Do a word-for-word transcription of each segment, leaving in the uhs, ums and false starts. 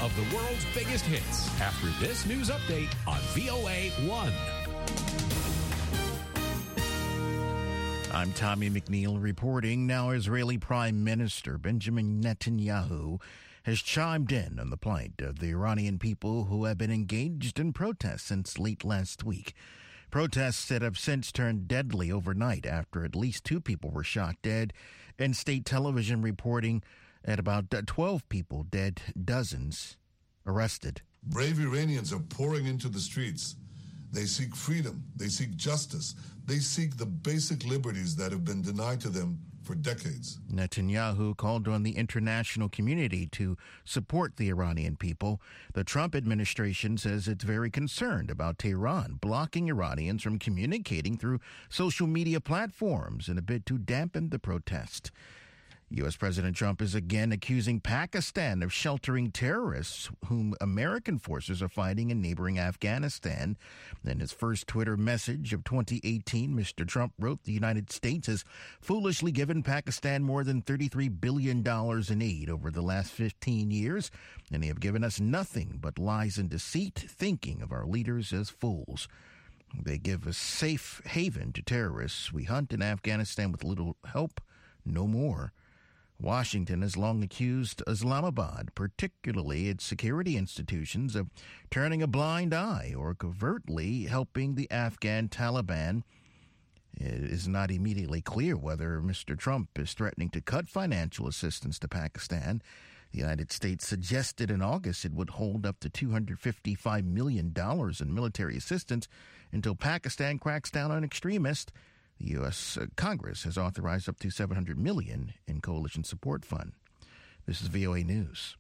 of the world's biggest hits after this news update on V O A one. I'm Tommy McNeil reporting. Now, Israeli Prime Minister Benjamin Netanyahu has chimed in on the plight of the Iranian people who have been engaged in protests since late last week. Protests that have since turned deadly overnight after at least two people were shot dead, and state television reporting at about twelve people dead, dozens arrested. Brave Iranians are pouring into the streets. They seek freedom. They seek justice. They seek the basic liberties that have been denied to them for decades. Netanyahu called on the international community to support the Iranian people. The Trump administration says it's very concerned about Tehran blocking Iranians from communicating through social media platforms in a bid to dampen the protest. U S. President Trump is again accusing Pakistan of sheltering terrorists whom American forces are fighting in neighboring Afghanistan. In his first Twitter message of twenty eighteen, Mister Trump wrote the United States has foolishly given Pakistan more than thirty-three billion dollars in aid over the last fifteen years, and they have given us nothing but lies and deceit, thinking of our leaders as fools. They give a safe haven to terrorists. We hunt in Afghanistan with little help, no more. Washington has long accused Islamabad, particularly its security institutions, of turning a blind eye or covertly helping the Afghan Taliban. It is not immediately clear whether Mister Trump is threatening to cut financial assistance to Pakistan. The United States suggested in August it would hold up to two hundred fifty-five million dollars in military assistance until Pakistan cracks down on extremists. The U S. Congress has authorized up to seven hundred million dollars in coalition support fund. This is V O A News.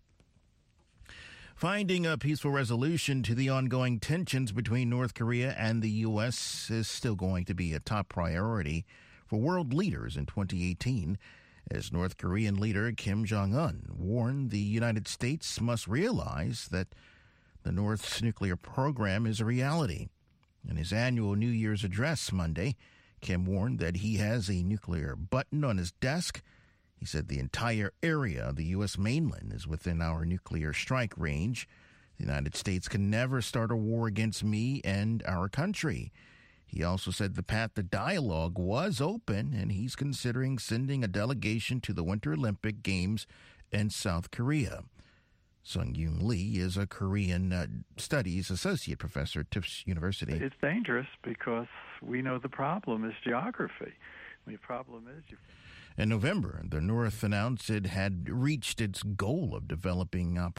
Finding a peaceful resolution to the ongoing tensions between North Korea and the U S is still going to be a top priority for world leaders in twenty eighteen, as North Korean leader Kim Jong-un warned the United States must realize that the North's nuclear program is a reality. In his annual New Year's address Monday, Kim warned that he has a nuclear button on his desk. He said the entire area of the U S mainland is within our nuclear strike range. The United States can never start a war against me and our country. He also said the path to dialogue was open, and he's considering sending a delegation to the Winter Olympic Games in South Korea. Sung-Yoon Lee is a Korean uh, Studies Associate Professor at Tufts University. It's dangerous because we know the problem is geography. The problem is... You- In November, the North announced it had reached its goal of developing